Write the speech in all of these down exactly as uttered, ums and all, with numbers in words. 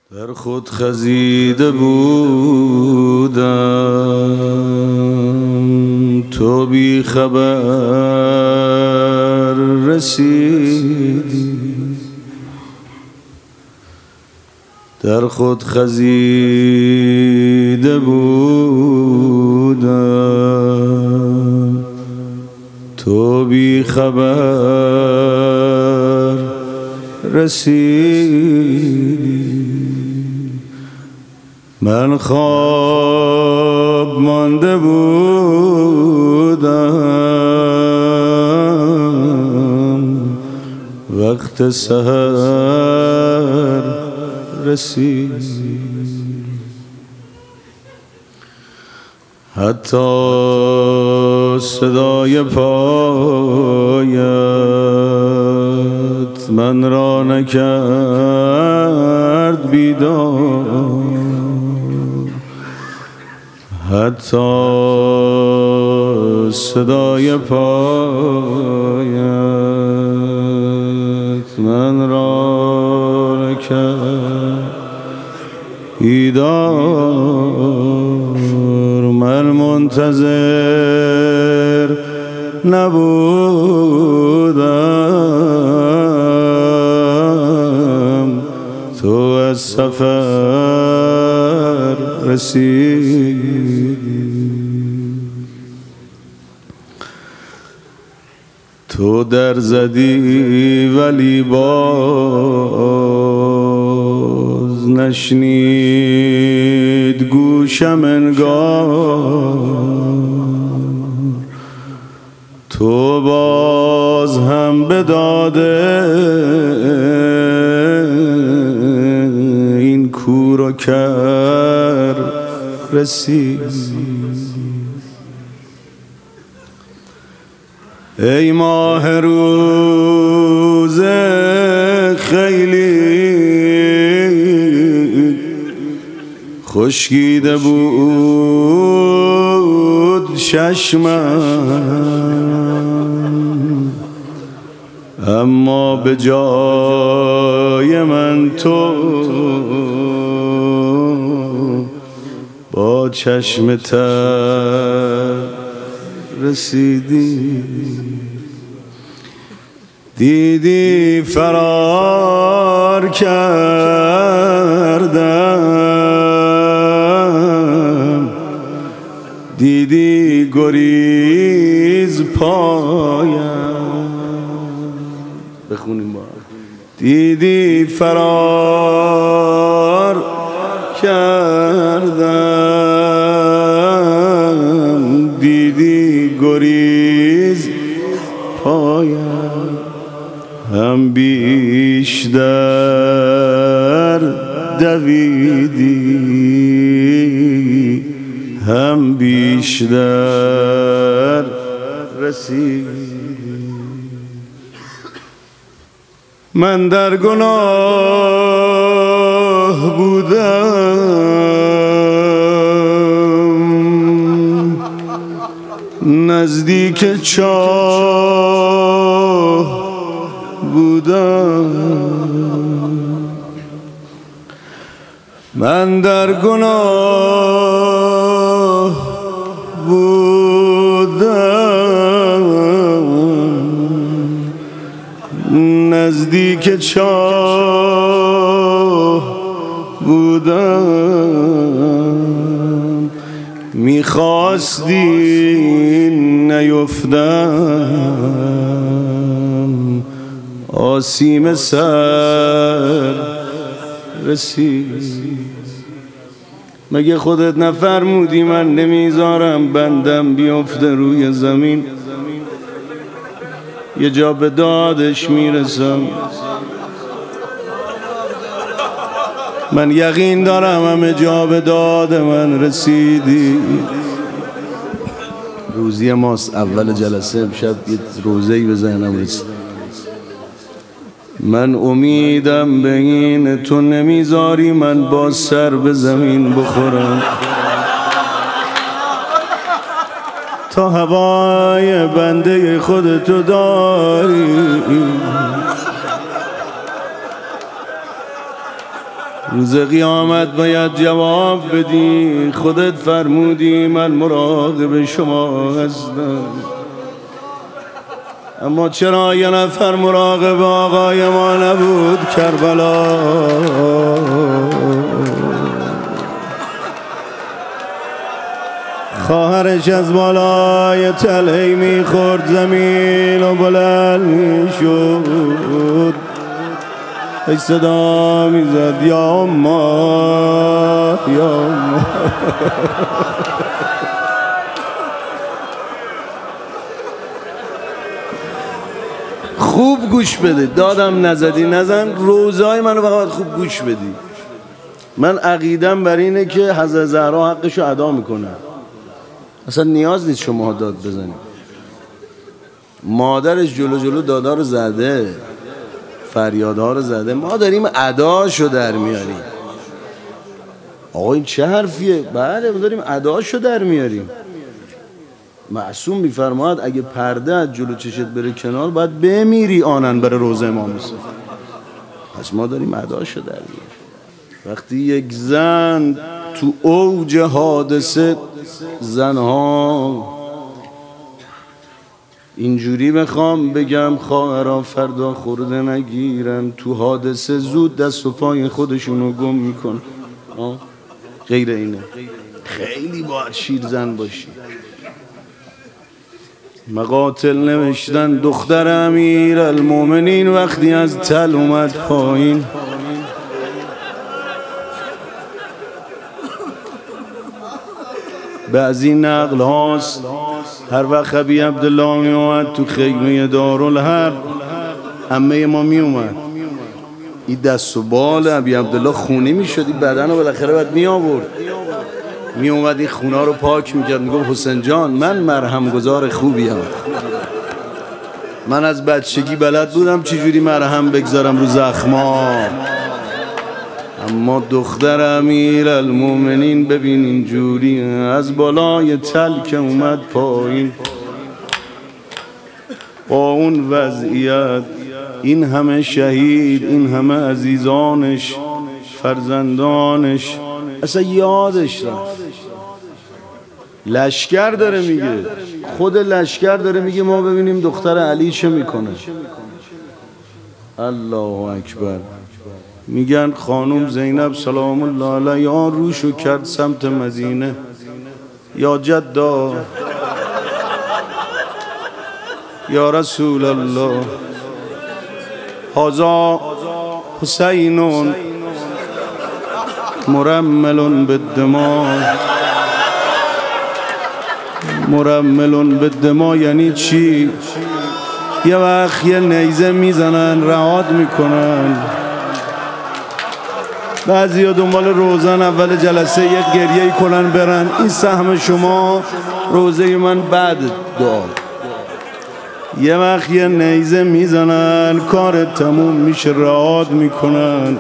در خود خزیده بودم تو بی خبر رسیدی، در خود خزیده بودم تو بی خبر رسیدی. من خواب مانده بودم وقت سحر رسید، حتی صدای پایت من را نکرد بیدار، حتی صدای پایت من را نکرد بیدار. من منتظر نبودم تو از سفر رسیدی، تو در زدی ولی باز نشنید گوشم انگار، تو باز هم به داده این کور و کر رسید. ای ماه روز خیلی خشکیده بود چشمم، اما به جای من تو با چشم تر رسیدی. دیدی فرار کردم، دیدی گریز پایم، بخونیم با دیدی فرار کردم، دیدی گریز پایم، هم بیشتر دویدی هم بیشتر رسیدی. من در گناه بودم نزدیک چاه بودم، من در گناه بودم نزدیک چاه بودم، میخواستی نیفتم آسیم سر رسید. مگه خودت نفرمودی من نمیذارم بندم بیفته روی زمین، یه جا به دادش میرسم. من یقین دارم همه جا به داد من رسیدی. روزی ماست اول جلسه امشب یه روزه‌ای به ذهنم رسید. من امیدم به این تو نمیذاری من با سر به زمین بخورم، تا هوای بنده خودتو داری روز قیامت باید جواب بدی، خودت فرمودی من مراقب شما هستم. اما چرا یه نفر مراقب آقای ما نبود کربلا؟ خواهرش از بالای تلهی میخورد زمین و بلند میشد، ای صدا میزد یا اما یا اما. خوب گوش بده، دادم نزدی نزن، روزای منو فقط خوب گوش بدی. من عقیدم بر اینه که حضرت زهرا حقشو ادا میکنه، اصلا نیاز نیست شما داد بزنید. مادرش جلو جلو دادا رو زده، فریادها رو زده، ما داریم اداشو در میاریم. آقا این چه حرفیه؟ بله ما داریم اداشو در میاریم. معصوم میفرماد اگه پرده از جلو چشت بره کنار باید بمیری آنن بره روضه امام حسین. پس ما داریم اداشو در میاریم. وقتی یک زن تو اوج حادثه، زنها اینجوری بخوام بگم خواهران فردا خورده نگیرن، تو حادثه زود دست و پای خودشونو گم میکن. غیر اینه خیلی باید شیرزن باشی. مقاتل نوشتن دختر امیر المومنین وقتی از تل اومد پایین، بعضی نقل هاست هر وقت ابی عبدالله می اومد تو خیمه دارالحرب، عمه ما می اومد، این دست و بال ابی عبدالله خونی می شد، این بدن رو بالاخره باید می آورد، می اومد این خونا رو پاک می کرد، می گفت حسین جان من مرهم گذار خوبیم، من از بچگی بلد بودم چجوری مرهم بگذارم رو زخما. اما دختر امیر المومنین ببین اینجوری از بالای تل که اومد پایین با اون وضعیت، این همه شهید، این همه عزیزانش، فرزندانش، اصلا یادش رفت. لشکر داره میگه، خود لشکر داره میگه ما ببینیم دختر علی چه میکنه. الله اکبر. میگن خانم زینب سلام الله علیها روشو کرد سمت مدینه، یا جدا یا رسول الله هذا حسین مرمل بالدماء. مرمل بالدماء یعنی چی؟ یه وقت یه نیزه میزنن رعاد میکنن، بعضی ها دنبال روزن اول جلسه یک گریه کنن برن، این سهم شما روزه من بعد دعا. یه وقت یه نیزه میزنن کار تموم میشه رعاد میکنن.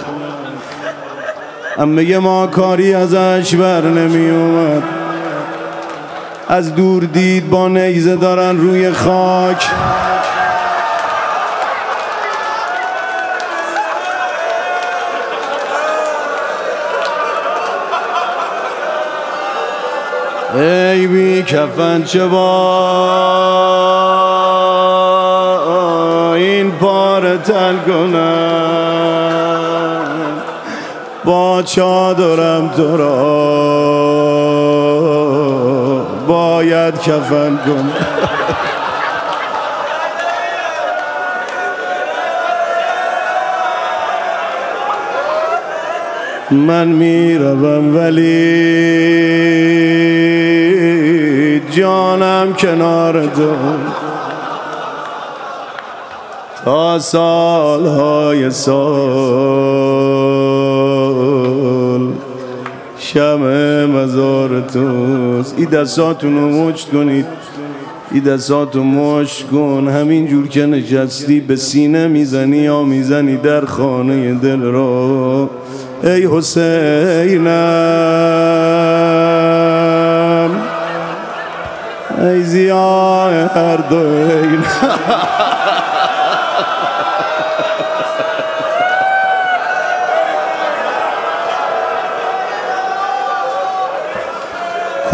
اما ما کاری ازش بر نمی اومد، از دور دید با نیزه دارن روی خاک. ای بی کفن چه با این پاره تل کنم، با چادرم تو را باید کفن کنم. من میروم ولی جانم کنار تو، تا سالهای سال شمع مزار توست. این دستاتون رو مشت کنید، این دستاتو مشت کن، همین جور که نشستی به سینه میزنی یا میزنی در خانه دل را. ای حسینم، ای ضیاء هر دو عین.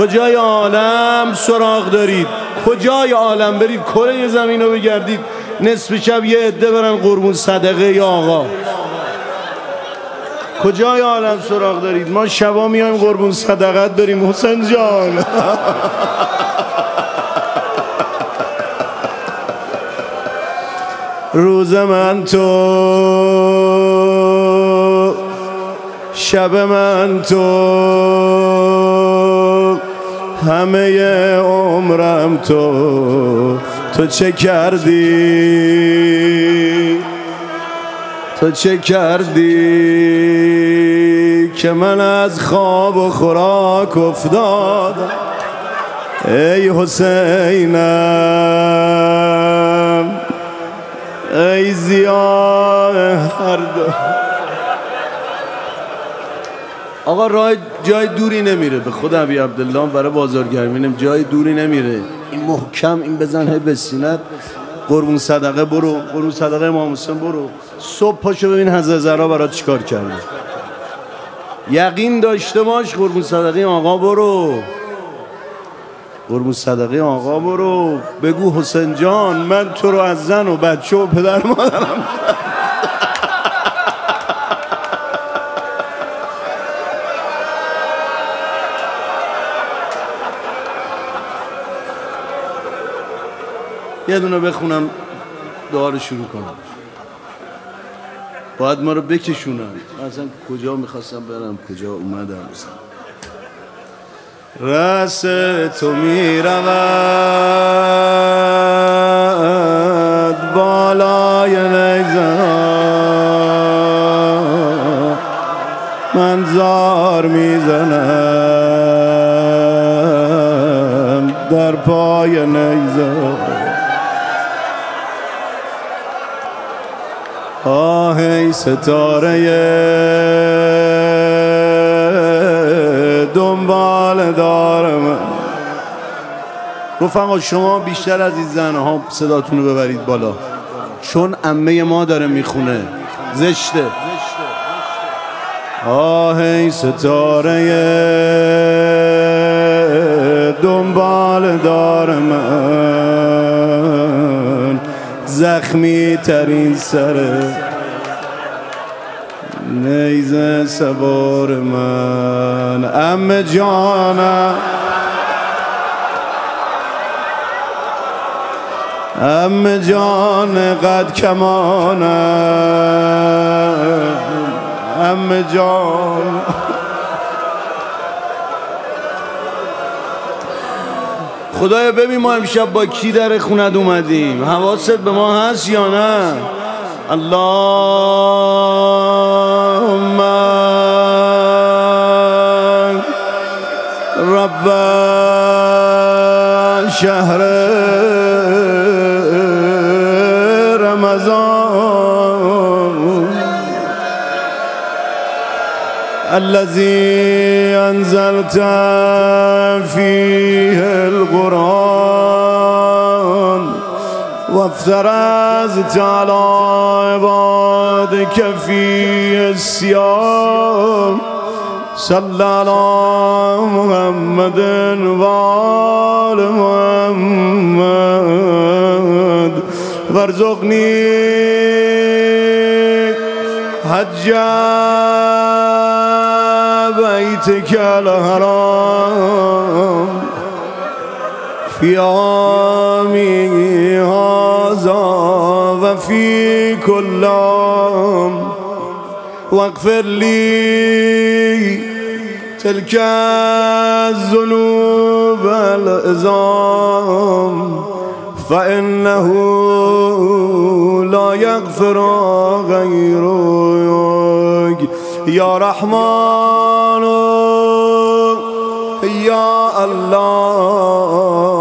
کجای عالم سراغ دارید؟ کجای عالم برید کره زمین رو بگردید، نصف شب یه عده برن قربون صدقه یا آقا. کجای عالم سراغ دارید؟ ما شبا میایم قربون صدقت بریم حسین جان. روز من تو، شب من تو، همه عمرم تو. تو چه کردی؟ تو چه کردی که من از خواب و خوراک افتادم؟ ای حسینم، ای ضیاء هر دو. آقا راه جای دوری نمیره، به خود ابی عبدالله برای بازارگرمینم جای دوری نمیره. این محکم این بزن هی به سینت، قربون صدقه برو، قربون صدقه امام حسین برو. صبح پاشو ببین حضرت زهرا برات چیکار کرده. یقین داشته باش قربون صدقه آقا برو، قربون صدقه آقا برو. بگو حسین جان من تو رو از زن و بچه و پدر مادرم یه دونه بخونم دعا رو شروع کنم. باید ما رو بکشونن. من اصلا کجا میخواستم برم کجا اومدم. رأس تو میرود بالای نیزه، من زار میزنم در پای نیزه. آه ای ستاره دنبال دارم. رفقا شما بیشتر از این زنها صداتون رو ببرید بالا، چون عمه ما داره میخونه، زشته. آه ای ستاره دنبال دار من، زخمی ترین سره نیزه سوار من. عمه جانم، عمه جان قد کمانم، عمه جان. خدایا ببین ما امشب با کی در خونت اومدیم، حواست به ما هست یا نه؟ اللهم رب شهر رمضان الذي انزلت فيه القرآن وافترضت على عبادك فيه الصيام صلى على محمد وآل محمد وارزقني حج بيتك الحرام في عامي هذا وفي كل عام واغفر لي تلك الذنوب العظام فإنه لا يغفر غيرك يا رحمن يا الله